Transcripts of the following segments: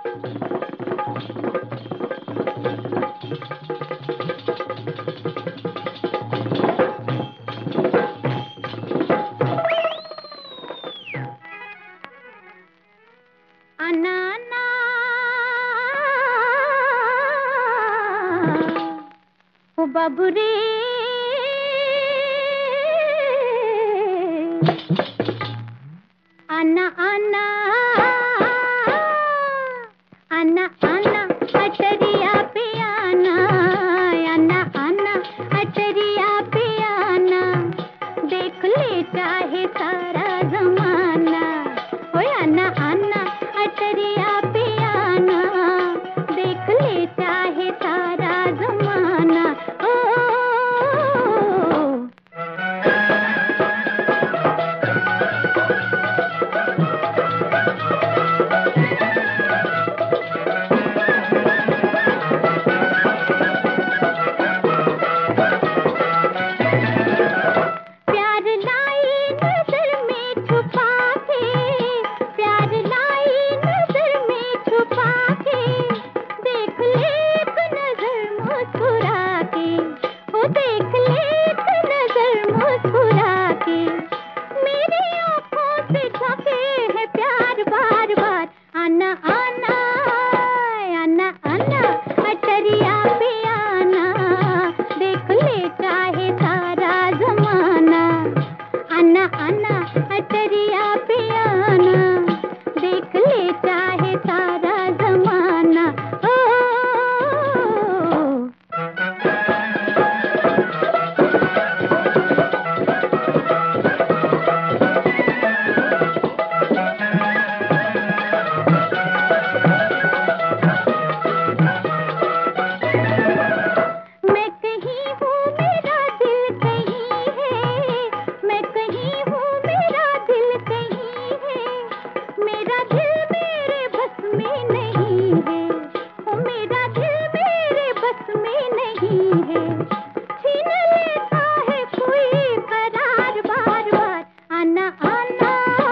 अन्ना अन्ना ओ बाबू रे अन्ना अन्ना अन्ना अन्ना अटरिया पे आना अन्ना अन्ना अटरिया पे आना देख ले चाहे सारा जमाना ओए अन्ना अन्ना अटरिया पे आना देख ले चाहे सारा जमाना ओ अन्ना अन्ना अन्ना अन्ना अटरिया पे आना देख ले चाहे सारा जमाना अन्ना अन्ना अटरिया पे आना देख ले चाहे सारा जमाना ओ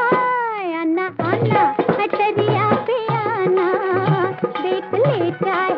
अटरिया पे आना देख ले चाहे